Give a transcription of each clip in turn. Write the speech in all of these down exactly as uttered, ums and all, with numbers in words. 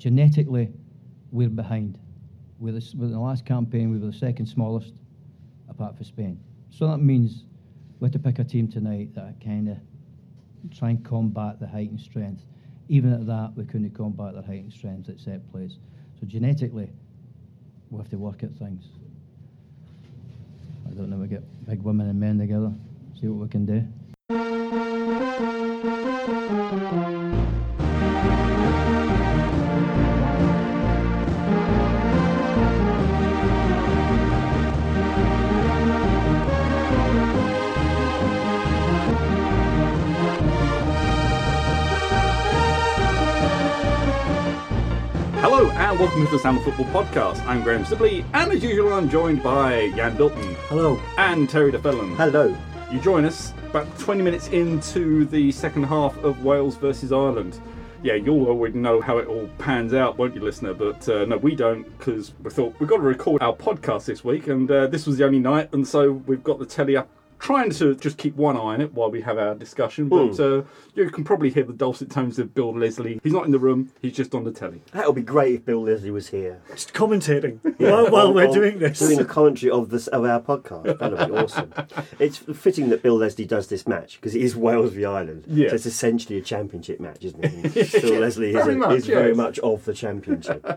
genetically, we're behind. We're the, we're the last campaign, we were the second smallest, apart from Spain. So that means we have to pick a team tonight that kind of try and combat the height and strength. Even at that, we couldn't combat their height and strength at set plays. So genetically, we have to work at things. I don't know, we get big women and men together, see what we can do. Hello and welcome to the Sound of Football podcast. I'm Graham Sibley, and as usual I'm joined by Jan Bilton. Hello. And Terry DeFellon. Hello. You join us about twenty minutes into the second half of Wales versus Ireland. Yeah, you'll already know how it all pans out, won't you, listener? But uh, no, we don't, because we thought we've got to record our podcast this week, and uh, this was the only night, and so we've got the telly up, trying to just keep one eye on it while we have our discussion. But mm. uh, you can probably hear the dulcet tones of Bill Leslie. He's not in the room, he's just on the telly. That would be great if Bill Leslie was here. Just commentating yeah. while, while we're doing this. Doing a commentary of this of our podcast. That would be awesome. It's fitting that Bill Leslie does this match, because it is Wales v Ireland. Yeah. So it's essentially a championship match, isn't it? Bill Leslie is, very, a, much, is yes. very much of the championship.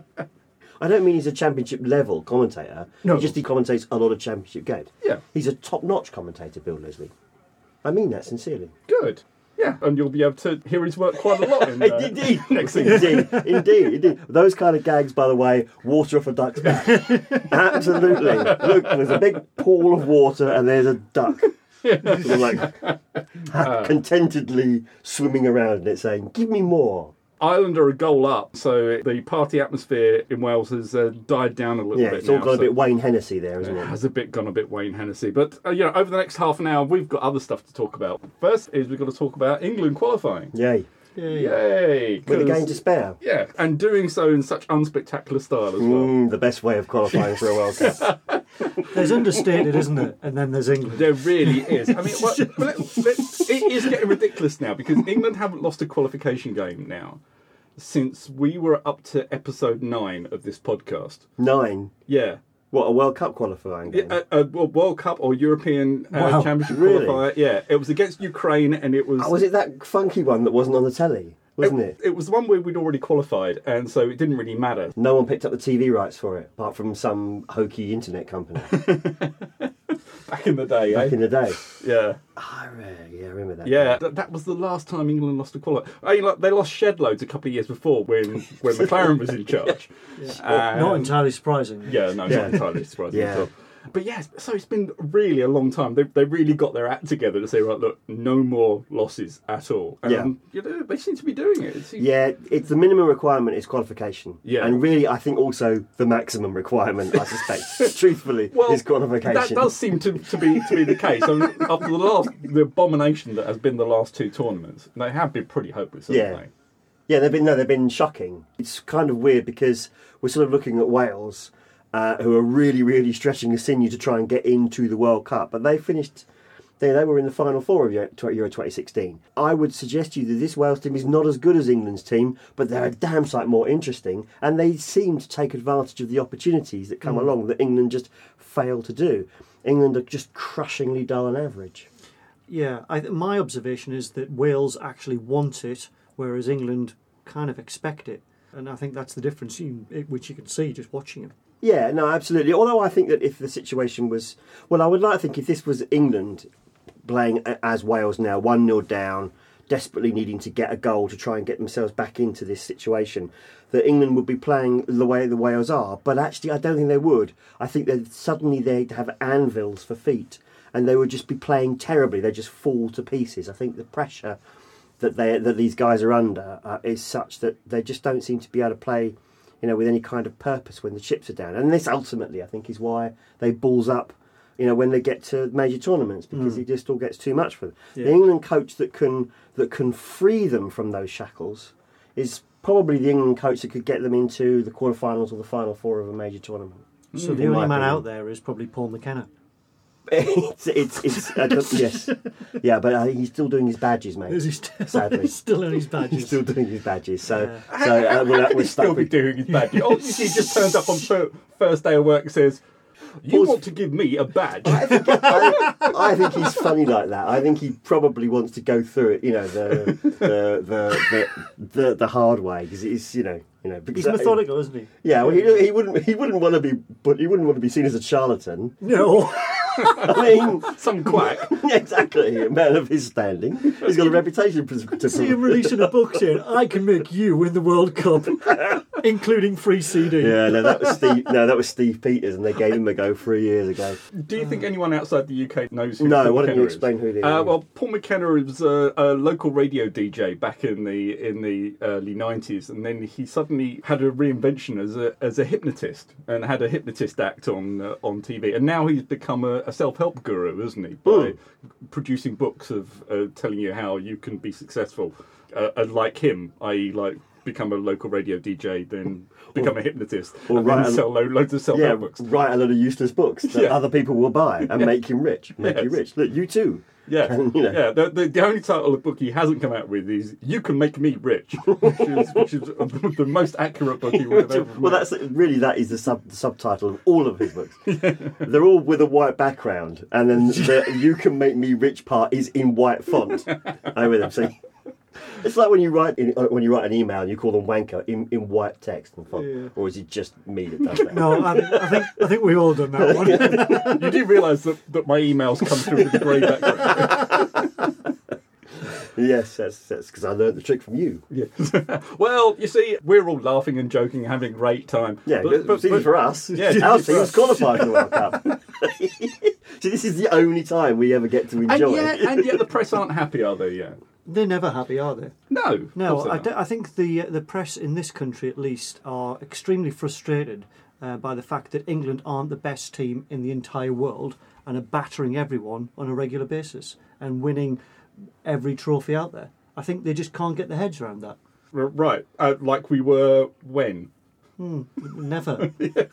I don't mean he's a championship level commentator. No. He just he commentates a lot of championship games. Yeah. He's a top-notch commentator, Bill Leslie. I mean that sincerely. Good. Yeah, and you'll be able to hear his work quite a lot in uh, indeed, next thing. indeed, indeed, indeed. Those kind of gags, by the way, water off a duck's back. Absolutely. Look, there's a big pool of water and there's a duck. Sort of like uh, contentedly swimming around in it saying, give me more. Ireland are a goal up, so the party atmosphere in Wales has uh, died down a little yeah, bit. It's all now, gone so a bit Wayne Hennessy there, isn't it? it? Has a bit gone a bit Wayne Hennessy. But uh, you know, over the next half an hour, we've got other stuff to talk about. First is we've got to talk about England qualifying. Yay. Yay. Yay. With a game to spare. Yeah, and doing so in such unspectacular style as well. Mm, the best way of qualifying for a World Cup. There's understated, isn't it? And then there's England. There really is. I mean, well, let, let, it is getting ridiculous now, because England haven't lost a qualification game now since we were up to episode nine of this podcast. Nine? Yeah. What, a World Cup qualifying game? Yeah, a, a World Cup or European uh, wow. Championship really? qualifier. Yeah, it was against Ukraine, and it was... Oh, was it that funky one that wasn't on the telly? Wasn't it? It, it was the one where we'd already qualified, and so it didn't really matter. No one picked up the T V rights for it, apart from some hokey internet company. Back in the day, Back eh? in the day. Yeah. Oh, yeah, I remember that. Yeah, th- that was the last time England lost a qualifier. I mean, like, they lost shed loads a couple of years before when, when McLaren was in charge. Yeah. Um, not entirely surprising. Yeah, no, yeah. not entirely surprising yeah. at all. But yes, so it's been really a long time. They they really got their act together to say, right, look, no more losses at all. And yeah. you know, they seem to be doing it. it seems... Yeah, it's the minimum requirement is qualification. Yeah. And really, I think also the maximum requirement, I suspect, truthfully, well, is qualification. That does seem to, to be to be the case. I mean, after the last the abomination that has been the last two tournaments, they have been pretty hopeless, haven't yeah. they? Yeah, they've been no, they've been shocking. It's kind of weird because we're sort of looking at Wales, Uh, who are really, really stretching the sinew to try and get into the World Cup. But they finished, they, they were in the final four of Euro twenty sixteen. I would suggest to you that this Wales team is not as good as England's team, but they're a damn sight more interesting, and they seem to take advantage of the opportunities that come mm. along that England just fail to do. England are just crushingly dull and average. Yeah, I, my observation is that Wales actually want it, whereas England kind of expect it. And I think that's the difference, you, which you can see just watching it. Yeah, no, absolutely. Although I think that if the situation was... Well, I would like to think if this was England playing as Wales now, one nil down, desperately needing to get a goal to try and get themselves back into this situation, that England would be playing the way the Wales are. But actually, I don't think they would. I think that suddenly they'd have anvils for feet, and they would just be playing terribly. They'd just fall to pieces. I think the pressure that they that these guys are under uh, is such that they just don't seem to be able to play, you know, with any kind of purpose when the chips are down. And this ultimately, I think, is why they balls up, you know, when they get to major tournaments, because mm. it just all gets too much for them. Yeah. The England coach that can that can free them from those shackles is probably the England coach that could get them into the quarterfinals or the final four of a major tournament. So mm. the only man out there is probably Paul McKenna. it's it's, it's I don't- yes, yeah, but I think he's still doing his badges, mate. Is he still, Sadly. he's still in his badges? He's still doing his badges. So, Yeah. so How, how, uh, we're, how can we're he stuck still be with. doing his badge? Obviously, he just turns up on fir- first day of work and says, "You Pause. want to give me a badge?" I think, I, I think he's funny like that. I think he probably wants to go through it, you know, the the the the, the, the hard way because it's you know you know because He's methodical, isn't he? Yeah, well, he, he wouldn't he wouldn't want to be but he wouldn't want to be seen as a charlatan. No. I mean, Some quack. yeah, exactly, a man of his standing. He's got a reputation to, to See him releasing a book saying, "I can make you win the World Cup," including free C D. Yeah, no, that was Steve. No, that was Steve Peters, and they gave him a go three years ago. Do you think anyone outside the U K knows who No, Paul why don't you McKenna is? explain who he is? Uh, well, Paul McKenna was a, a local radio D J back in the in the early nineties, and then he suddenly had a reinvention as a as a hypnotist and had a hypnotist act on uh, on T V, and now he's become a, a self help guru, isn't he? By Mm. producing books of uh, telling you how you can be successful, uh, and like him, that is, like become a local radio D J, then become a hypnotist, or and write then a- sell lo- loads of self Yeah, help books. write a lot of useless books that Yeah. other people will buy and make him rich. Make you Yes. rich. Look, you too. Yeah, And, you know. yeah. The, the, the only title of book he hasn't come out with is "You Can Make Me Rich," which is, which is the most accurate book he would have ever Well, made. that's really that is the sub the subtitle of all of his books. They're all with a white background, and then the "You Can Make Me Rich" part is in white font. I'm with them. So it's like when you write in, uh, when you write an email and you call them wanker in, in white text and font, Yeah. or is it just me that does that? No, I, think- I think I think we've all done that one. You do realise that, that my emails come through with a grey background. Yes, that's that's because I learned the trick from you. Yeah. Well, you see, we're all laughing and joking, having a great time. Yeah, But- but, but- it's easy but- for us. Yeah, it's Our easy for team's us. qualified for the World Cup. See, this is the only time we ever get to And enjoy yet, it. and yet, the press aren't happy, are they? Yeah. They're never happy, are they? No. of No, course I, they d- aren't. I think the uh, the press in this country, at least, are extremely frustrated uh, by the fact that England aren't the best team in the entire world and are battering everyone on a regular basis and winning every trophy out there. I think they just can't get their heads around that. R- Right, uh, like we were when. Never.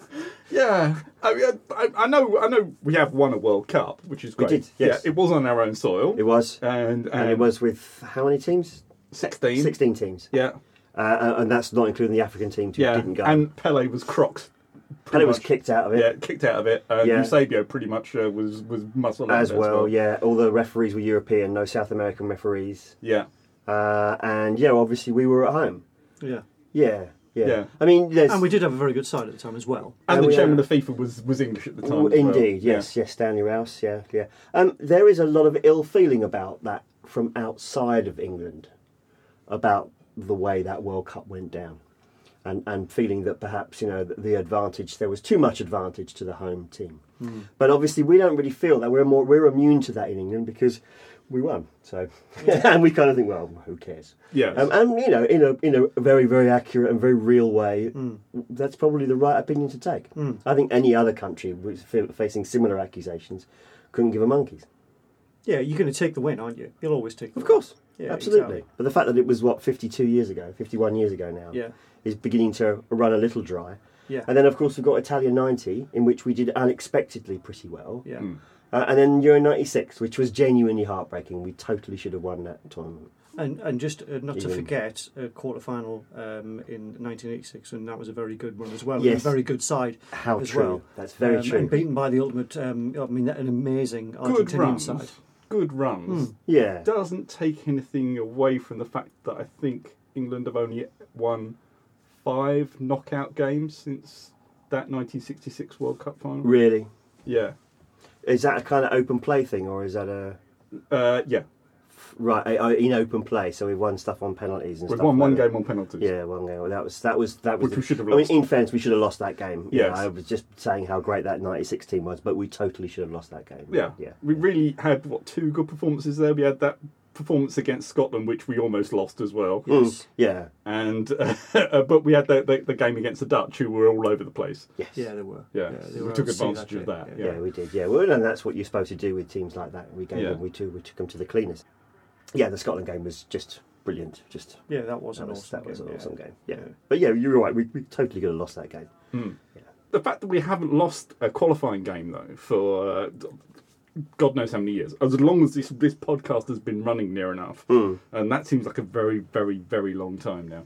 Yeah, I, mean, I, I know. I know. We have won a World Cup, which is We great. did, yes. Yeah, it was on our own soil. It was, and, and, and it was with how many teams? sixteen. Sixteen teams, Yeah, uh, and that's not including the African team who yeah. didn't go. And Pele was crocked. Pele pretty was much. kicked out of it. Yeah, kicked out of it. Uh, Yeah. Eusebio pretty much uh, was was muscle As well, yeah. All the referees were European, no South American referees. Yeah. Uh, and yeah, obviously we were at home. Yeah. Yeah, yeah. Yeah. I mean, there's And we did have a very good side at the time as well. And And the we, chairman uh, of FIFA was, was English at the time. Oh, as well. indeed, Yeah. yes, yes, Stanley Rouse, yeah, yeah. Um, there is a lot of ill feeling about that from outside of England, about the way that World Cup went down, and and feeling that perhaps you know the, the advantage there was too much advantage to the home team. Hmm. But obviously, we don't really feel that we're more we're immune to that in England because we won. So, and we kind of think, well, who cares? Yes. Um, and you know, in a in a very very accurate and very real way, that's probably the right opinion to take. I think any other country which is fa- facing similar accusations couldn't give a monkeys. Yeah, you're going to take the win, aren't you? You'll always take the Of win. course, Yeah, absolutely. exactly. But the fact that it was what fifty-two years ago, fifty-one years ago now, Yeah. is beginning to run a little dry. Yeah. And then of course we've got Italia ninety, in which we did unexpectedly pretty well. Yeah. Uh, and then Euro ninety-six, which was genuinely heartbreaking. We totally should have won that tournament. And and just uh, not to Even- forget a quarter final um, in nineteen eighty-six, and that was a very good one as well. Yes. And a very good side. How as true. Well. That's very Um, true. And beaten by the ultimate. Um, I mean, an amazing Good Argentinian runs. side. Good runs. Yeah. Doesn't take anything away from the fact that I think England have only won five knockout games since that nineteen sixty-six World Cup final. Really? Yeah. Is that a kind of open play thing, or is that a Uh, yeah. right uh, in open play? So we've won stuff on penalties and We've stuff. won like one that. game on penalties. Yeah, one game. Well, that was that was that was. Which we should have I lost. mean, in fairness, we should have lost that game. You know, Yes. I was just saying how great that ninety-six team was, but we totally should have lost that game. Yeah. yeah. We really had, what, two good performances there? We had that performance against Scotland, which we almost lost as well. Mm, yeah. And uh, But we had the, the, the game against the Dutch, who were all over the place. Yes. Yeah, they were. Yeah, they we were took able to see advantage of game, that, Yeah, yeah. we did. Yeah, well, and that's what you're supposed to do with teams like that. We gave Yeah. them, we took, we took them to the cleaners. Yeah, the Scotland game was just brilliant. Just Yeah, that was that an was, awesome that was game. an yeah. awesome game. Yeah. Yeah. But yeah, you're right. We, we totally could have lost that game. The fact that we haven't lost a qualifying game, though, for uh, God knows how many years, as long as this this podcast has been running near enough, Mm. and that seems like a very, very, very long time now.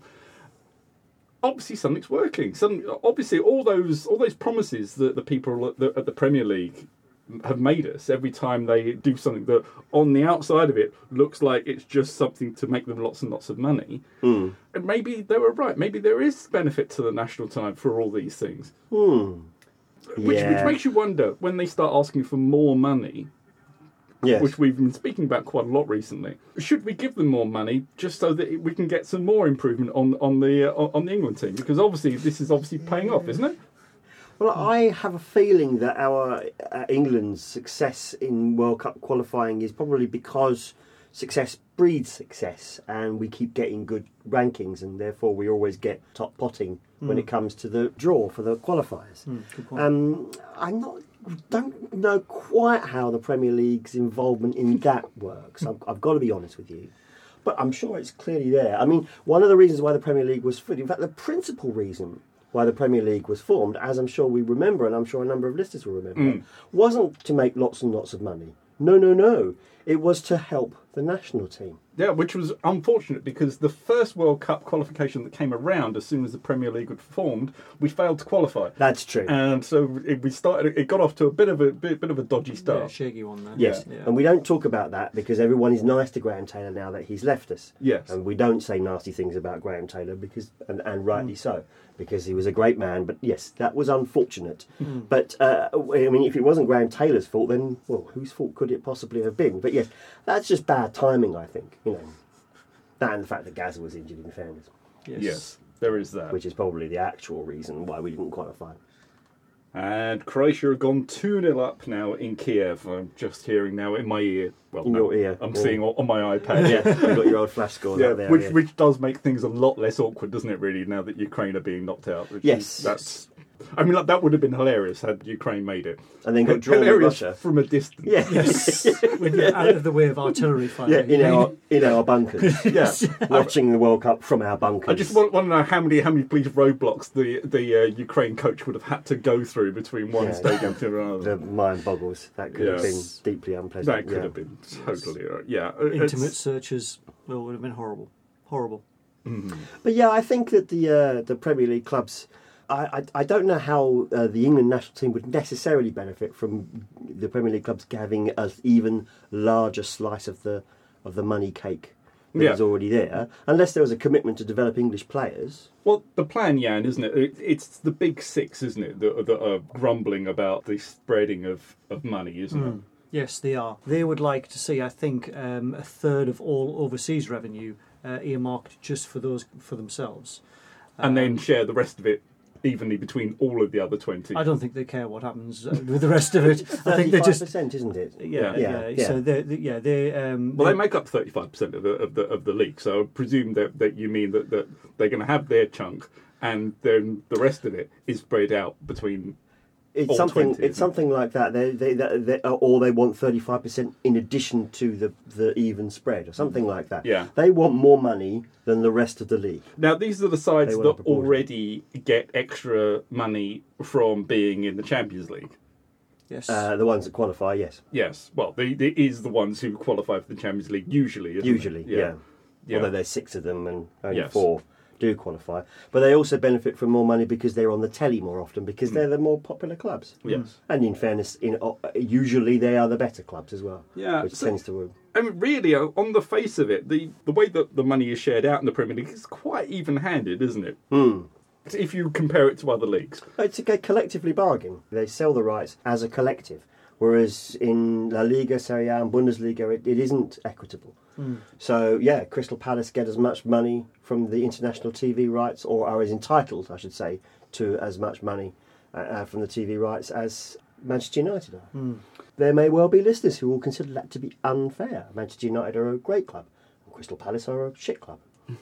Obviously, something's working. Some obviously all those all those promises that the people at the, at the Premier League have made us every time they do something that on the outside of it looks like it's just something to make them lots and lots of money. Mm. And maybe they were right. Maybe there is benefit to the national time for all these things. Mm. Which, Yeah. which makes you wonder when they start asking for more money, Yes. which we've been speaking about quite a lot recently. Should we give them more money just so that we can get some more improvement on on the uh, on the England team? Because obviously this is obviously paying off, isn't it? Well, I have a feeling that our uh, England's success in World Cup qualifying is probably because success breeds success, and we keep getting good rankings, and therefore we always get top potting when it comes to the draw for the qualifiers. Mm, good point. Um, I'm not, don't know quite how the Premier League's involvement in that works. I've, I've got to be honest with you. But I'm sure it's clearly there. I mean, one of the reasons why the Premier League was formed, in fact, the principal reason why the Premier League was formed, as I'm sure we remember, and I'm sure a number of listeners will remember, Mm. wasn't to make lots and lots of money. No, no, no. It was to help the national team. Yeah, which was unfortunate because the first World Cup qualification that came around as soon as the Premier League had formed, we failed to qualify. That's true. And so it, we started. It got off to a bit of a bit, bit of a dodgy Yeah, start. shaky one there. Yes, Yeah. and we don't talk about that because everyone is nice to Graham Taylor now that he's left us. Yes. And we don't say nasty things about Graham Taylor because, and, and rightly so, because he was a great man. But yes, that was unfortunate. But uh, I mean, if it wasn't Graham Taylor's fault, then well, whose fault could it possibly have been? But yes, that's just bad timing, I think. You know, that and the fact that Gazza was injured, in fairness, Yes. Yes, there is that. which is probably the actual reason why we didn't qualify. And Croatia have gone two nil up now in Kiev. I'm just hearing now in my ear. Well, In no, your ear. I'm Yeah. seeing on on my iPad. Yeah, you've got your old flash scores Yeah, up there. which yeah. which does make things a lot less awkward, doesn't it? Really, now that Ukraine are being knocked out. Which Yes. is, that's. I mean, like, that would have been hilarious had Ukraine made it. And then got drawn with hilarious Russia. from a distance. Yeah. Yes. When you're out of the way of artillery fire. Yeah, in our in our bunkers. Yeah. Watching the World Cup from our bunkers. I just want, want to know how many how many police roadblocks the the uh, Ukraine coach would have had to go through between one Yeah. stadium to another. The mind boggles. That could have been Yes. deeply unpleasant. That could yeah. have been totally uh, yeah. uh, Intimate it's- searches. Well, would have been horrible. Horrible. But yeah, I think that the uh, the Premier League clubs. I, I, I don't know how uh, the England national team would necessarily benefit from the Premier League clubs having an even larger slice of the of the money cake that Yeah. is already there, unless there was a commitment to develop English players. Well, the plan, Jan, isn't it? it? It's the big six, isn't it, that, that are grumbling about the spreading of, of money, isn't it? Yes, they are. They would like to see, I think, um, a third of all overseas revenue uh, earmarked just for those for themselves. And then share the rest of it evenly between all of the other twenty. I don't think they care what happens uh, with the rest of it. I think they thirty-five just percent, isn't it? yeah, Yeah. yeah. Yeah. So they, they, yeah, they. Um, Well, they make up thirty-five percent of the of the of the league, so I presume that, that you mean that, that they're going to have their chunk, and then the rest of it is spread out between. It's All something. twenty, it's isn't it? something like that. They, they, they, they, or they want thirty-five percent in addition to the the even spread, or something like that. Yeah. They want more money than the rest of the league. Now, these are the sides They want a that proportion. already get extra money from being in the Champions League. yes. Uh, the ones that qualify, yes, Yes, well, they, they is the ones who qualify for the Champions League usually. Isn't usually, it? yeah. Yeah. Although there's six of them and only Yes. four do qualify, but they also benefit from more money because they're on the telly more often because they're the more popular clubs. Yes. And in fairness, in uh, usually they are the better clubs as well. Yeah, which so- tends to. I mean, really, uh, on the face of it, the, the way that the money is shared out in the Premier League is quite even-handed, isn't it? Hmm. If you compare it to other leagues. It's a collectively bargain. They sell the rights as a collective, whereas in La Liga, Serie A, and Bundesliga, it, it isn't equitable. So yeah, Crystal Palace get as much money from the international T V rights, or are as entitled, I should say, to as much money uh, uh, from the T V rights as Manchester United are. There may well be listeners who will consider that to be unfair. Manchester United are a great club, and Crystal Palace are a shit club.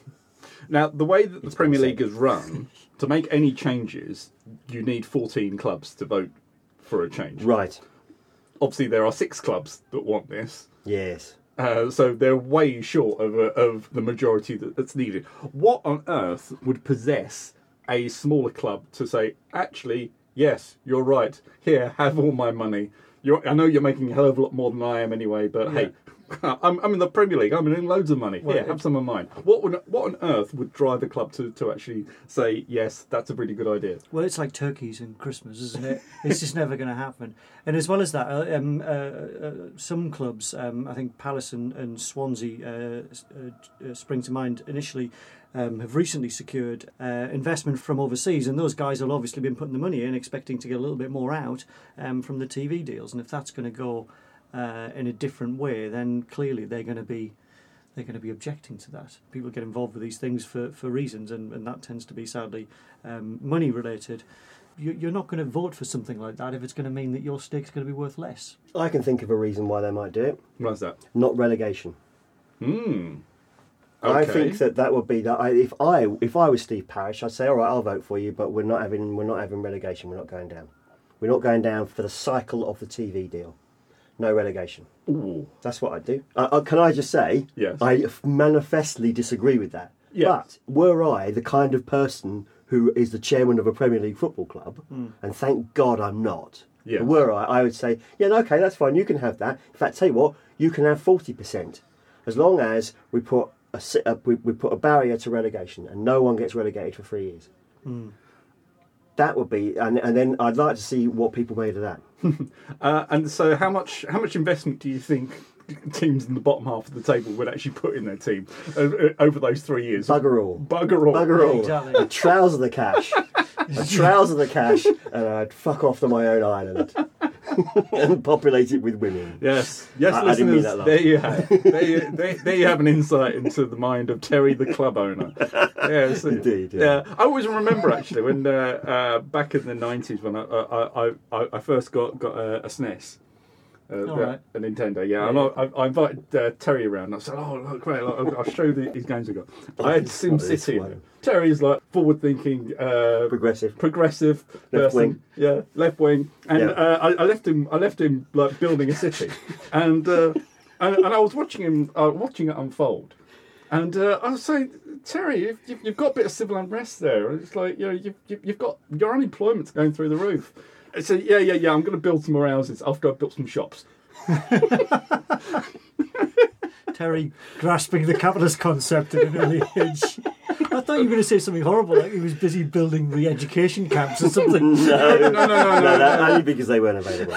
Now, the way that the It's Premier been League is run, to make any changes, you need fourteen clubs to vote for a change. Right. Obviously, there are six clubs that want this. Yes. Uh, so they're way short of, uh, of the majority that, that's needed. What on earth would possess a smaller club to say, actually, yes, you're right, here, have all my money, You're, I know you're making a hell of a lot more than I am anyway, but Yeah. hey, I'm, I'm in the Premier League. I'm in loads of money. Well, Here, have some of mine. What would, what on earth would drive a club to, to actually say, yes, that's a really good idea? Well, it's like turkeys and Christmas, isn't it? It's just never going to happen. And as well as that, uh, um, uh, uh, some clubs, um, I think Palace and, and Swansea uh, uh, uh, spring to mind initially, um, have recently secured uh, investment from overseas, and those guys have obviously been putting the money in, expecting to get a little bit more out um, from the T V deals. And if that's going to go uh, in a different way, then clearly they're going to be they're going to be objecting to that. People get involved with these things for, for reasons, and, and that tends to be sadly um, money related. You, you're not going to vote for something like that if it's going to mean that your stake's going to be worth less. I can think of a reason why they might do it. What's that? Not relegation. Hmm. I Okay. think that that would be that. I, if I if I was Steve Parish, I'd say, all right, I'll vote for you, but we're not having we're not having relegation. We're not going down. We're not going down for the cycle of the T V deal. No relegation. Ooh. That's what I'd do. Uh, uh, can I just say, Yes. I manifestly disagree with that. Yes. But were I the kind of person who is the chairman of a Premier League football club, and thank God I'm not, Yes. but were I, I would say, yeah, no, okay, that's fine, you can have that. In fact, tell you what, you can have forty percent. As long as we put a, si- a, we, we put a barrier to relegation and no one gets relegated for three years. That would be, and, and then I'd like to see what people made of that. Uh, and so, how much how much investment do you think teams in the bottom half of the table would actually put in their team uh, over those three years? Bugger all. Bugger all. Bugger all. Exactly. A trouser the cash. A trouser the cash, and I'd fuck off to my own island and populate it with women. Yes, yes, I- I didn't mean listeners. that last. There you have. There you, there, there you have an insight into the mind of Terry, the club owner. Yes, Indeed, yeah. Yeah, I always remember actually when uh, uh, back in the nineties when I I, I, I first got got a, a S N E S. Uh, All the- right. a Nintendo, yeah. And I, I, I invited uh, Terry around. And I said, "Oh, look, great! Look, I'll, I'll show you the, these games I got." I had This SimCity. one. Terry's like forward-thinking, uh, Progressive. progressive Left person. wing. Yeah, left wing. And Yeah. uh, I, I left him. I left him like building a city, and uh, and, and I was watching him, uh, watching it unfold, and uh, I was saying, Terry, you've, you've you've got a bit of civil unrest there. And it's like you know, you've you've you've got your unemployment's going through the roof. I said, yeah, yeah, yeah. I'm going to build some more houses after I've built some shops. Terry grasping the capitalist concept at an early age. I thought you were going to say something horrible, like he was busy building re-education camps or something. No, no, no, no, no, no, that, no. only because they weren't available.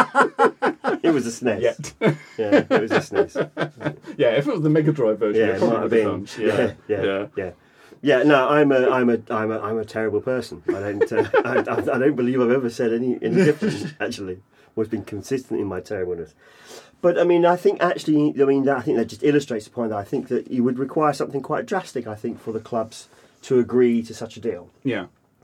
It was a S N E S. Yet. Yeah, it was a S N E S. Yeah, if it was the Mega Drive version, Yeah, it it probably might have would been. done. Yeah, yeah, yeah. yeah. Yeah, no, I'm a, I'm a, I'm a, I'm a terrible person. I don't, uh, I, I, I don't believe I've ever said any, any different. Actually, always been consistent in my terribleness. But I mean, I think actually, I mean, I think that just illustrates the point that I think that you would require something quite drastic. I think for the clubs to agree to such a deal. Yeah.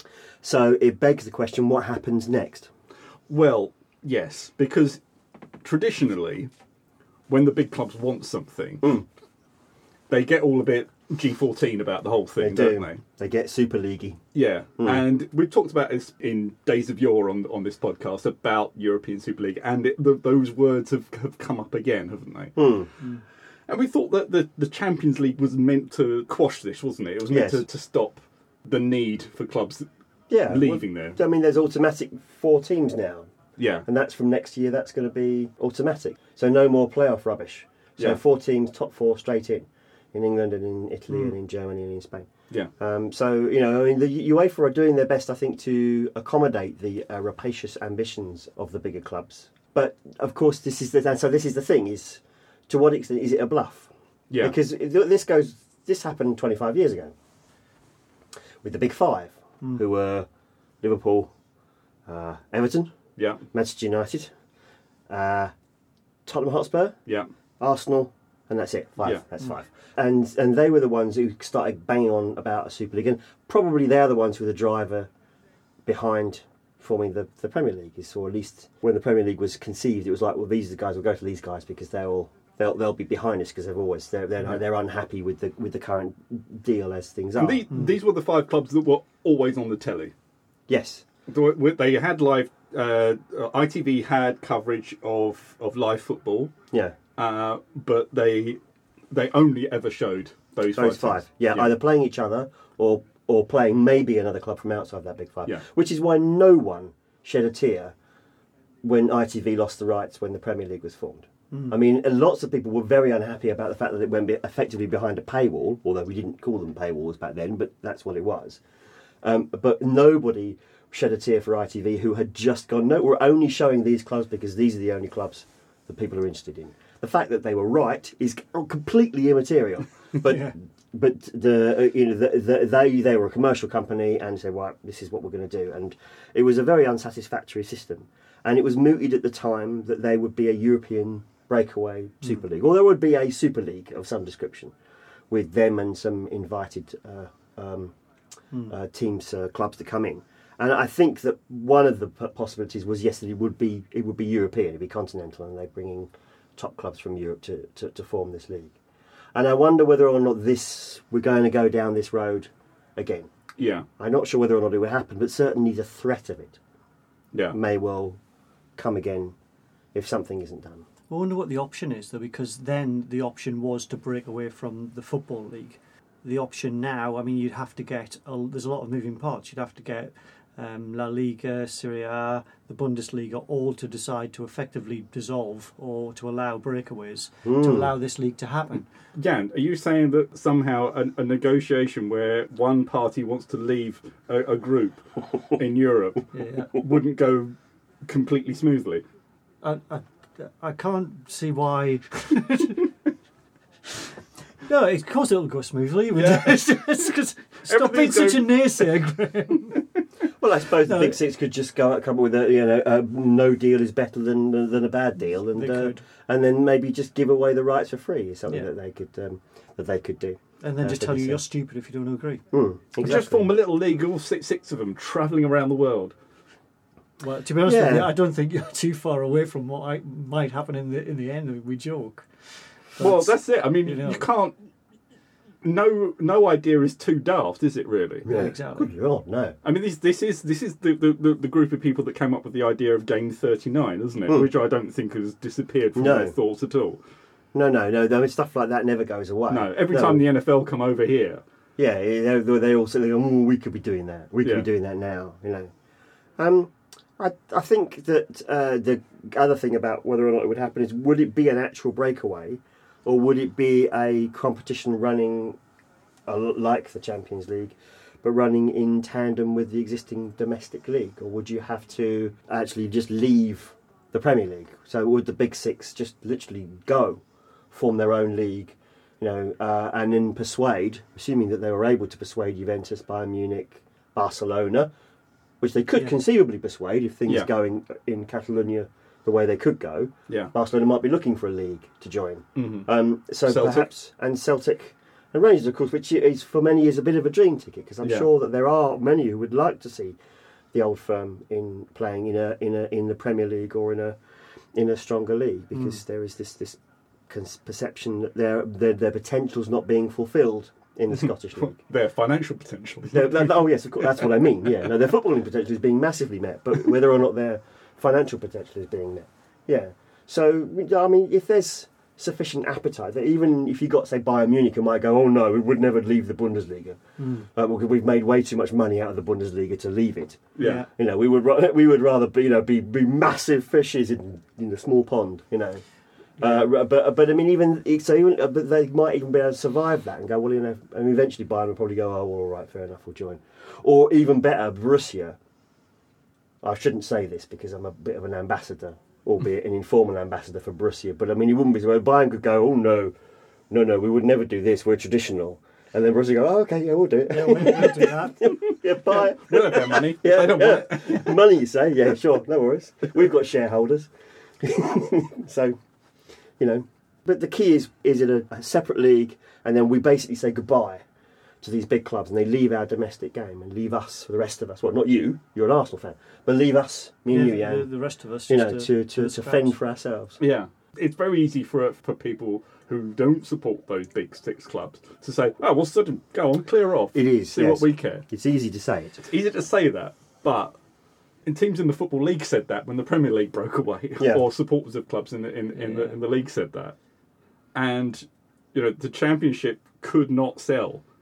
So it begs the question: what happens next? Well, yes, because traditionally, when the big clubs want something, Mm. they get all a bit G fourteen about the whole They thing, do. don't they? They get Super Leaguey. Yeah, Mm. and we've talked about this in days of yore on on this podcast about European Super League, and it, the, those words have, have come up again, haven't they? Mm. And we thought that the, the Champions League was meant to quash this, wasn't it? It was meant Yes. to, to stop the need for clubs Yeah, leaving well, there. I mean, there's automatic four teams now. Yeah, And that's from next year, that's going to be automatic. So no more playoff rubbish. So Yeah. four teams, top four, straight in. In England and in Italy Mm. and in Germany and in Spain. yeah, Um, so, you know, I mean, the UEFA are doing their best, I think, to accommodate the uh, rapacious ambitions of the bigger clubs. But, of course, this is the, and so this is the thing, is to what extent is it a bluff? yeah. Because it- this goes, this happened twenty-five years ago with the big five, who were Liverpool, uh, Everton, yeah, Manchester United, uh, Tottenham Hotspur, yeah, Arsenal, and that's it. Five. Yeah. That's five. And and they were the ones who started banging on about a Super League, and probably they're the ones who were the driver behind forming the, the Premier League. Is or at least when the Premier League was conceived, it was like, well, these are the guys. We'll go to these guys because they'll they'll they'll be behind us because they've always they're they're, Yeah. they're unhappy with the with the current deal as things And are. these, these were the five clubs that were always on the telly. Yes. They had live. Uh, I T V had coverage of, of live football, Yeah. uh, but they they only ever showed those, Those five. five. teams. Yeah, either playing each other or or playing maybe another club from outside that big five. Yeah. Which is why no one shed a tear when I T V lost the rights when the Premier League was formed. Mm. I mean, and lots of people were very unhappy about the fact that it went be- effectively behind a paywall, although we didn't call them paywalls back then, but that's what it was. Um, but nobody shed a tear for I T V who had just gone, no, we're only showing these clubs because these are the only clubs that people are interested in. The fact that they were right is completely immaterial. But yeah. but the you know the, the, they they were a commercial company and said, right, this is what we're going to do. And it was a very unsatisfactory system. And it was mooted at the time that there would be a European breakaway Super League, or there would be a Super League of some description with them and some invited uh, um, mm. uh, teams, uh, clubs to come in. And I think that one of the possibilities was, yes, that it would be it would be European, it'd be continental, and they're bringing top clubs from Europe to, to, to form this league. And I wonder whether or not this we're going to go down this road again. Yeah, I'm not sure whether or not it would happen, but certainly the threat of it yeah. may well come again if something isn't done. I wonder what the option is, though, because then the option was to break away from the Football League. The option now, I mean, you'd have to get, a, there's a lot of moving parts. You'd have to get um, La Liga, Serie A, the Bundesliga, all to decide to effectively dissolve or to allow breakaways, mm. to allow this league to happen. Jan, are you saying that somehow a, a negotiation where one party wants to leave a, a group in Europe yeah. wouldn't go completely smoothly? I, I, I can't see why. No, of course it'll go smoothly. Yeah. it's, it's, it's, stop being such a naysayer, Graham. Well, I suppose no, the Big Six could just go come up with a you know a no deal is better than than a bad deal, and uh, and then maybe just give away the rights for free is something yeah. that they could um, that they could do. And then uh, just tell you you're stupid if you don't agree. Mm, exactly. Just form a little league, all six, six of them, travelling around the world. Well, to be honest yeah. with you, I don't think you're too far away from what I, might happen in the in the end. We joke. But, well, that's it. I mean, you, know. you can't. No, no idea is too daft, is it? Really? Yeah, exactly. Good Lord, no. I mean, this this is this is the, the, the group of people that came up with the idea of Game thirty-nine, isn't it? Mm. Which I don't think has disappeared from no. their thoughts at all. No, no, no. I mean, stuff like that never goes away. No, every no. time the N F L come over here, yeah, they, they all say, "Oh, we could be doing that. We could yeah. be doing that now." You know. Um. I, I think that uh, the other thing about whether or not it would happen is, would it be an actual breakaway, or would it be a competition running uh, like the Champions League, but running in tandem with the existing domestic league? Or would you have to actually just leave the Premier League? So would the Big Six just literally go, form their own league, you know, uh, and then persuade, assuming that they were able to persuade Juventus, Bayern Munich, Barcelona, which they could yeah. conceivably persuade if things yeah. are going in Catalonia the way they could go. Yeah. Barcelona might be looking for a league to join. Mm-hmm. Um, so Celtic. perhaps, and Celtic and Rangers, of course, which is for many is a bit of a dream ticket, because I'm yeah. sure that there are many who would like to see the Old Firm in playing in a in a in the Premier League or in a in a stronger league, because mm. there is this this perception that their their, their potential's not being fulfilled in the Scottish League. Their financial potential. Their, their, oh yes, of course, that's what I mean. Yeah, no, their footballing potential is being massively met, but whether or not their financial potential is being met, yeah. So I mean, if there's sufficient appetite, that even if you got say Bayern Munich, who might go, oh no, we would never leave the Bundesliga. Mm. Uh, we've made way too much money out of the Bundesliga to leave it. Yeah, you know, we would we would rather be you know be, be massive fishes in in a small pond. You know. Uh, but but I mean even so even but they might even be able to survive that and go, well, you know, and eventually Bayern will probably go, oh well, all right, fair enough, we'll join. Or even better, Borussia. I shouldn't say this because I'm a bit of an ambassador, albeit an informal ambassador for Borussia, but I mean it wouldn't be so Bayern could go, oh no, no no, we would never do this, we're traditional. And then Borussia go, oh, okay, yeah, we'll do it. Yeah, we'll, we'll do that. yeah, buy it. We'll have their money. Yeah, they don't yeah. want it. Money, you say? Yeah, sure, no worries. We've got shareholders. So you know, but the key is, is it a, a separate league, and then we basically say goodbye to these big clubs, and they leave our domestic game and leave us, for the rest of us, well, not you, you're an Arsenal fan, but leave us, me and yeah, you, Jan, the, the rest of us, you know, to, to, to, to fend for ourselves. Yeah, it's very easy for for people who don't support those big six clubs to say, oh, well, sort of, go on, clear off. It is, See yes. what we care. It's easy to say it. It's easy to say that, but... And teams in the Football League said that when the Premier League broke away, yeah. or supporters of clubs in the in, in, yeah. the, in the league said that. And, you know, the Championship could not sell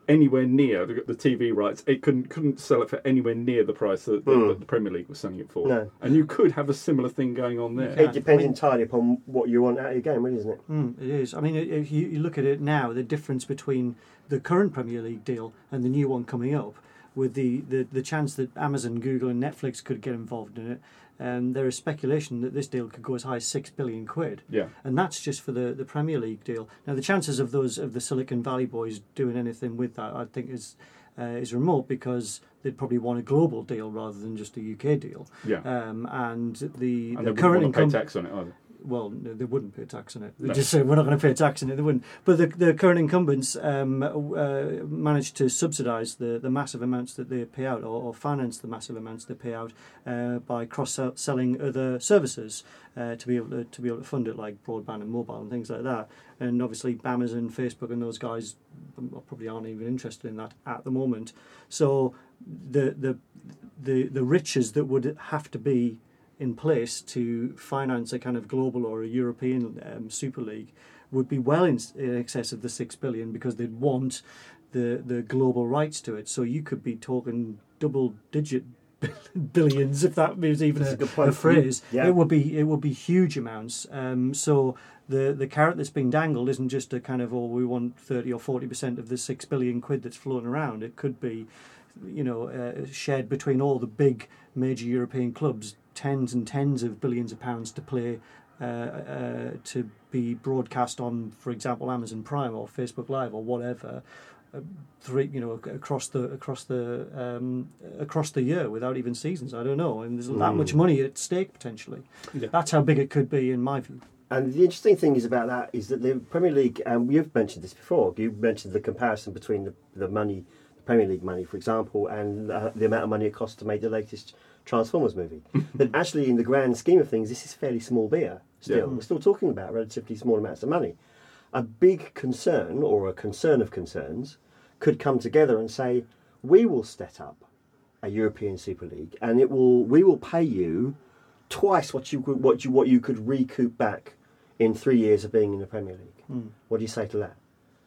anywhere near the, the T V rights. It couldn't couldn't sell it for anywhere near the price that, Mm. that the Premier League was selling it for. No. And you could have a similar thing going on there. It depends I mean- entirely upon what you want out of your game, really, isn't it? Mm, it is. I mean, if you, you look at it now, the difference between the current Premier League deal and the new one coming up, with the, the, the chance that Amazon, Google and Netflix could get involved in it, um, there is speculation that this deal could go as high as six billion quid. Yeah. And that's just for the, the Premier League deal. Now, the chances of those of the Silicon Valley boys doing anything with that, I think, is uh, is remote, because they'd probably want a global deal rather than just a U K deal. Yeah. Um, and the, And the they current wouldn't want to pay incum- tax on it either. well, no, they wouldn't pay tax on it. They No. just say we're not going to pay tax on it. They wouldn't. But the, the current incumbents um, uh, managed to subsidise the, the massive amounts that they pay out, or, or finance the massive amounts they pay out uh, by cross-selling other services uh, to be able to, to be able to fund it, like broadband and mobile and things like that. And obviously, Amazon, Facebook, and those guys probably aren't even interested in that at the moment. So the the the the riches that would have to be in place to finance a kind of global or a European um, Super League would be well in, in excess of the six billion, because they'd want the the global rights to it. So you could be talking double digit billions, if that is even That's a, a good point. a phrase. Yeah. It would be it would be huge amounts. Um, so the the carrot that's being dangled isn't just a kind of, oh, we want thirty or forty percent of the six billion quid that's floating around. It could be, you know, uh, shared between all the big major European clubs, tens and tens of billions of pounds to play, uh, uh, to be broadcast on, for example, Amazon Prime or Facebook Live or whatever, uh, three, you know, ac- across the across the um, across the year without even seasons. I don't know, and there's that Mm. much money at stake potentially. Yeah. That's how big it could be, in my view. And the interesting thing is about that is that the Premier League, and you've mentioned this before, you mentioned the comparison between the, the money, the Premier League money, for example, and uh, the amount of money it costs to make the latest Transformers movie. That actually, in the grand scheme of things, this is fairly small beer still. Yeah. We're still talking about relatively small amounts of money. A big concern, or a concern of concerns, could come together and say, we will set up a European Super League, and it will we will pay you twice what you could, what you what you could recoup back in three years of being in the Premier League. Mm. What do you say to that?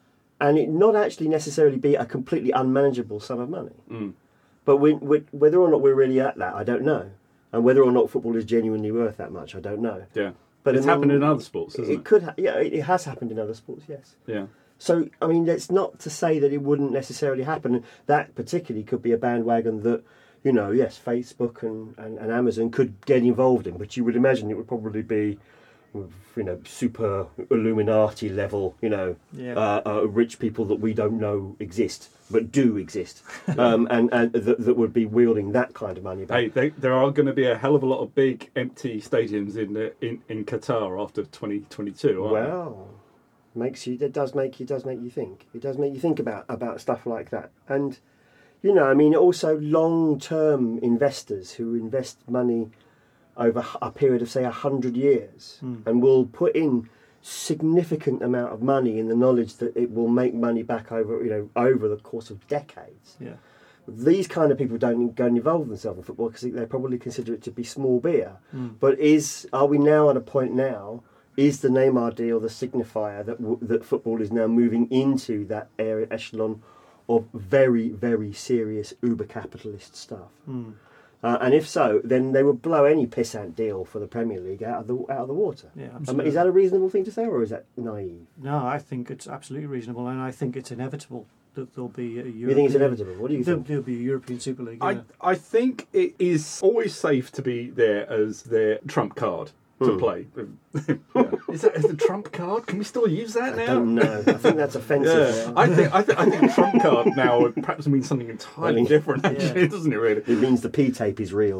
And it not actually necessarily be a completely unmanageable sum of money. Mm. But we, we, whether or not we're really at that, I don't know. And whether or not football is genuinely worth that much, I don't know. Yeah. But It's I mean, happened in other sports, hasn't it? It could, ha- yeah, it, it has happened in other sports, yes. Yeah. So, I mean, it's not to say that it wouldn't necessarily happen. That particularly could be a bandwagon that, you know, yes, Facebook and, and, and Amazon could get involved in, but you would imagine it would probably be, you know, super Illuminati level, you know, Yeah. uh, uh, rich people that we don't know exist, but do exist, um, and, and that, that would be wielding that kind of money back. Hey, they, there are going to be a hell of a lot of big empty stadiums in the, in, in Qatar after twenty twenty-two. Aren't there? Well, makes you. It does make you. Does make you think. It does make you think about about stuff like that. And you know, I mean, also long-term investors who invest money over a period of say a hundred years, Mm. and will put in significant amount of money in the knowledge that it will make money back over you know over the course of decades. Yeah. These kind of people don't go and involve themselves in football because they probably consider it to be small beer. Mm. But is are we now at a point now? Is the Neymar deal the signifier that w- that football is now moving into that area echelon of very very serious uber capitalist stuff? Mm. Uh, and if so, then they would blow any pissant deal for the Premier League out of the out of the water. Yeah, Um, absolutely. is that a reasonable thing to say, or is that naive? No, I think it's absolutely reasonable, and I think it's inevitable that there'll be a European. You think it's inevitable? What do you There'll, think? there'll be a European Super League. I, yeah. I think it is always safe to be there as their trump card to Hmm. play. Yeah. Is that is the trump card? Can we still use that I now? don't know. I think that's offensive. Yeah, I think I think I think trump card now perhaps means something entirely Well, different. Actually, yeah. doesn't it? Really? It means the P tape is real.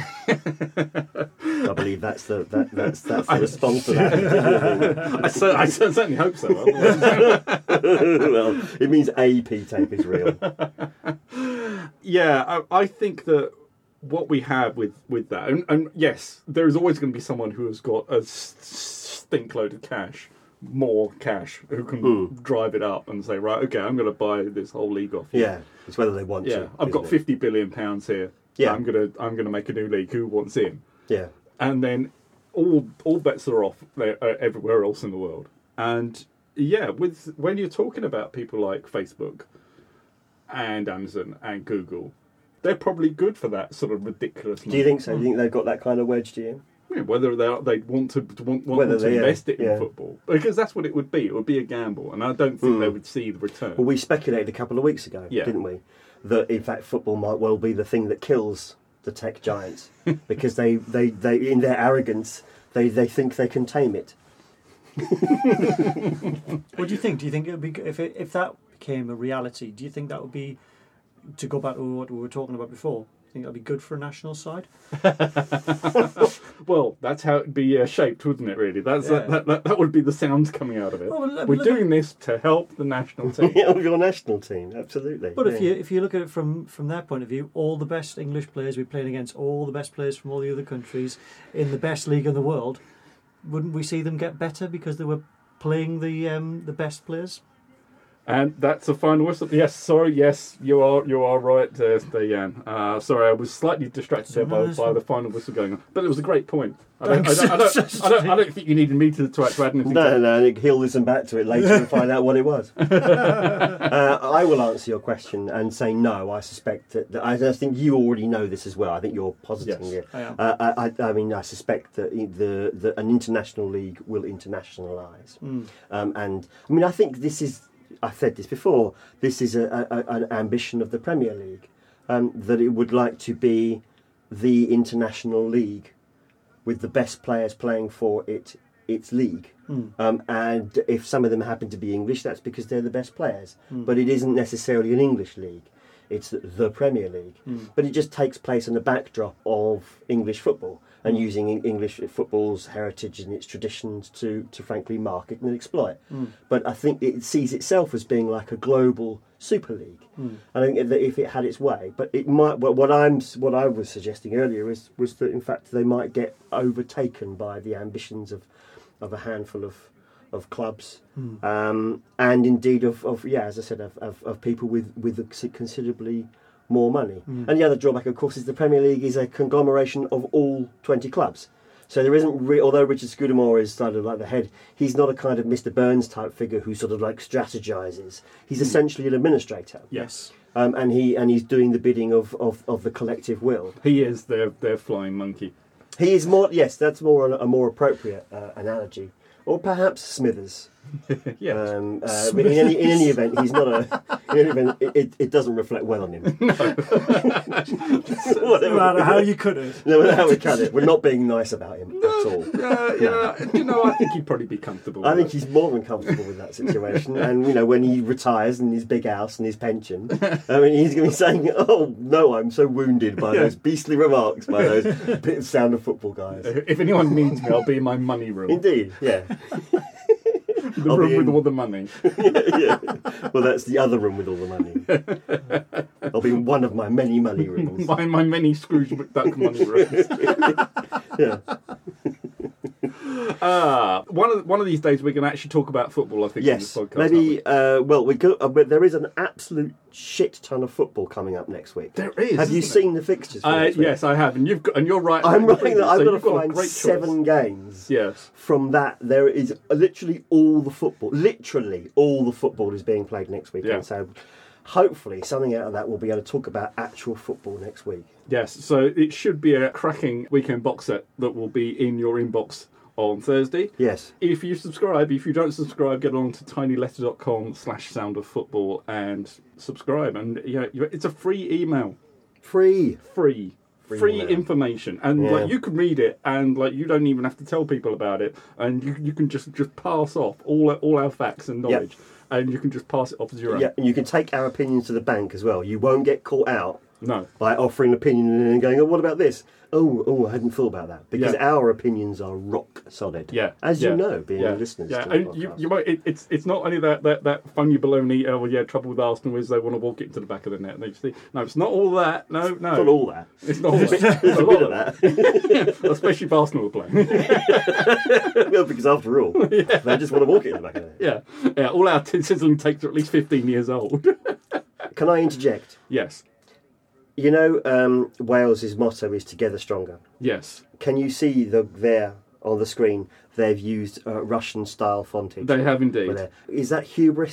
I believe that's the that, that's that's the response to that. I, cer- I cer- certainly hope so. Well, it means a P tape is real. Yeah, I, I think that what we have with, with that, and, and yes, there is always going to be someone who has got a s- stink load of cash, more cash, who can Mm. drive it up and say, right, okay, I'm going to buy this whole league off you. Yeah, it's whether they want Yeah, to. I've got isn't it? fifty billion pounds here. Yeah. I'm gonna I'm gonna make a new league. Who wants in? Yeah, And then all all bets are off there, uh, everywhere else in the world. And yeah, with when you're talking about people like Facebook, and Amazon and Google. They're probably good for that sort of ridiculous money. Do you think so? Do you think they've got that kind of wedge, do you? Yeah, whether they they want to want, want Whether to they, invest yeah, it in yeah. football, because that's what it would be. It would be a gamble, and I don't think Mm. they would see the return. Well, we speculated a couple of weeks ago, Yeah. didn't we? That in fact football might well be the thing that kills the tech giants because they, they, they in their arrogance they, they think they can tame it. What do you think? Do you think it would be if it, if that became a reality? Do you think that would be, to go back to what we were talking about before? Do you think that'd be good for a national side? Well, that's how it'd be uh, shaped, wouldn't it? Really, that's Yeah. that, that, that would be the sounds coming out of it. Well, look- We're look doing at- this to help the national team. Yeah, your national team, absolutely. But if yeah. you if you look at it from from their point of view, all the best English players we're playing against, all the best players from all the other countries in the best league in the world, wouldn't we see them get better because they were playing the um, the best players? And that's a final whistle. Yes, sorry. Yes, you are you are right, uh, Jan. Uh, sorry, I was slightly distracted there by, by the final whistle going on, but it was a great point. I don't, I don't, I don't, I don't, I don't think you needed me to, to add anything. No, to no, Nick, he'll listen back to it later and find out what it was. uh, I will answer your question and say no. I suspect that, that I just think you already know this as well. I think you're positing Yes, it. I am. Uh, I, I, I mean, I suspect that the, the an international league will internationalise, Mm. um, and I mean, I think this is. I've said this before. This is a, a, an ambition of the Premier League, um, that it would like to be the international league with the best players playing for it its league. Mm. Um, and if some of them happen to be English, that's because they're the best players. Mm. But it isn't necessarily an English league. It's the Premier League. Mm. But it just takes place on the backdrop of English football and Mm. using English football's heritage and its traditions to, to frankly market and exploit. Mm. But I think it sees itself as being like a global Super League. Mm. I think that if it had its way, but it might. Well, what I'm, what I was suggesting earlier is was that in fact they might get overtaken by the ambitions of, of a handful of, of clubs, Mm. um, and indeed of, of yeah, as I said, of, of, of people with with considerably more money. Mm. And the other drawback, of course, is the Premier League is a conglomeration of all twenty clubs. So there isn't, re- although Richard Scudamore is sort of like the head, he's not a kind of Mister Burns type figure who sort of like strategises. He's Mm. essentially an administrator. Yes, Um, and he and he's doing the bidding of, of, of the collective will. he is their their flying monkey. He is more, yes, that's more a, a more appropriate uh, analogy, or perhaps Smithers. Yes. Um, uh, but in any in any event, he's not a. In any event, it, it, it doesn't reflect well on him. No matter how you cut it. No matter how we cut it, we're not being nice about him at all. Yeah, yeah. You know, I think he'd probably be comfortable. I with think it. he's more than comfortable with that situation. And, you know, when he retires and his big house and his pension, I mean, he's going to be saying, oh, no, I'm so wounded by Yeah. those beastly remarks by those bit of Sound of Football guys. If anyone needs me, I'll be in my money room. Indeed, yeah. The I'll room be with in- all the money. yeah. Well, that's the other room with all the money. I'll be in one of my many money rooms. my, my many Scrooge McDuck money rooms. Yeah. Ah, one of one of these days we're going to actually talk about football. I think. Yes, in this podcast, aren't maybe. we? Uh, well, we could, uh, but there is an absolute shit ton of football coming up next week. There is. Have you isn't there? seen the fixtures? For Uh, next week? yes, I have, and you've got, and you're right. I'm about right the that I've so got to you've got a find great seven choice. games. Yes. From that, there is literally all the football. Literally all the football is being played next week. Yeah. And so, hopefully, something out of that we'll be able to talk about actual football next week. Yes, so it should be a cracking weekend box set that will be in your inbox on Thursday. Yes. If you subscribe, if you don't subscribe, get on to tinyletter.com slash sound of football and subscribe. And yeah, you- it's a free email. Free. Free. Free Free email. information. And Yeah. like you can read it and like you don't even have to tell people about it. And you you can just, just pass off all all our facts and Yep. knowledge. And you can just pass it off as your own. Yeah, and you can take our opinions to the bank as well. You won't get caught out No. by offering an opinion and then going, oh, what about this? Oh, oh, I hadn't thought about that. Because Yeah. our opinions are rock solid. Yeah, As yeah, you know, being yeah, listeners yeah. to the And you, podcast. you might. It, it's it's not only that that that funny baloney. Oh, well, yeah, trouble with Arsenal is they want to walk it into the back of the net. And they see, no, it's not all that. No, no, Not all that. It's not all that. There's a bit of that. Especially if Arsenal are playing. Well, because after all, they just want to walk it in the back of it. yeah, yeah. All our t- sizzling takes are at least fifteen years old. Can I interject? Yes, You know, um, Wales's motto is "Together Stronger." yes. Can you see the there on the screen? They've used uh, Russian-style fontage. They have for indeed. there. Is that hubris?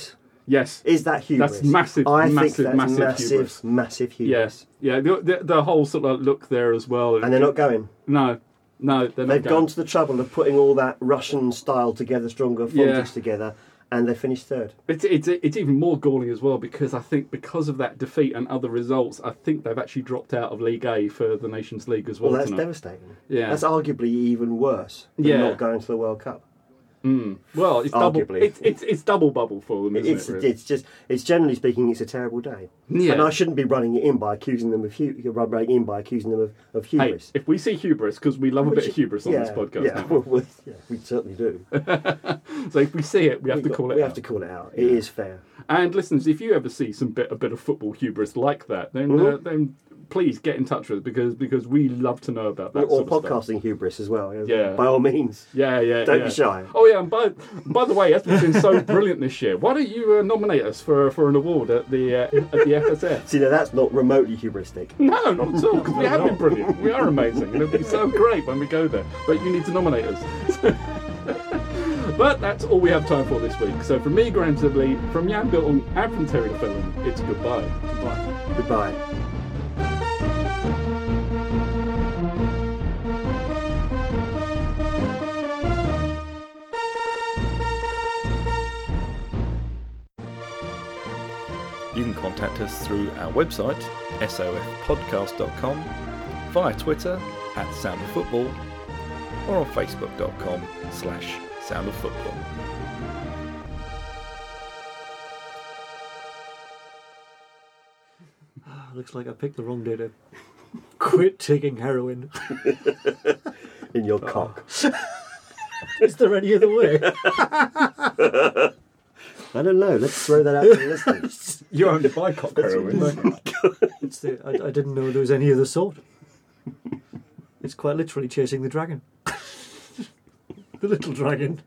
Yes. Is that hubris? That's massive, I massive, think that's massive massive, hubris. massive Yes. hubris. Yeah, the, the, the whole sort of look there as well. And they're not going. No, no, they're not They've going. gone to the trouble of putting all that Russian style together, stronger Yeah. Fontes together, and they finished third. It's, it's it's even more galling as well because I think because of that defeat and other results, I think they've actually dropped out of League A for the Nations League as well. Well, that's tonight. devastating. Yeah. That's arguably even worse than Yeah. not going to the World Cup. Mm. Well, it's double. Arguably. It's, it's it's double bubble for them, isn't It's it? Really? it's just it's generally speaking, it's a terrible day. Yeah. And I shouldn't be running it in by accusing them of hu- running in by accusing them of, of Hey, hubris. if we see hubris, because we love a bit Which- of hubris on yeah, this podcast, yeah, now. well, well, yeah, we certainly do. So if we see it, we have we to got- call it We out. have to call it out. It is fair. And listeners, if you ever see some bit a bit of football hubris like that, then Mhm. uh, then please get in touch with us because because we love to know about that. Or sort of stuff. podcasting hubris as well. Yeah. By all means. Yeah, yeah. Don't yeah. be shy. Oh yeah, and by by the way, Espen's been so brilliant this year. Why don't you uh, nominate us for for an award at the uh, at the F S F? See, now that's not remotely hubristic. No, not at all. Because we have been brilliant. We are amazing, and it'll be so great when we go there. But you need to nominate us. But that's all we have time for this week. So from me, Graham Sibley, from Jan Bilton, and from Terry DeFillon, it's goodbye. Goodbye. Goodbye. You can contact us through our website, s o f podcast dot com, via Twitter at Sound of Football, or on facebook dot com slash Sound of Football. Looks like I picked the wrong day to quit taking heroin. In your cock. Is there any other way? I don't know. Let's throw that out to the listeners. You only buy cock heroin. It's the, I, I didn't know there was any other sort. It's quite literally chasing the dragon. The little dragon.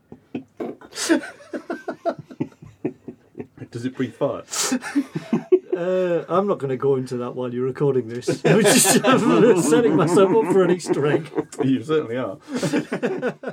Does it breathe fire? Uh, I'm not going to go into that while you're recording this. I'm just I'm setting myself up for an Easter egg. You certainly are.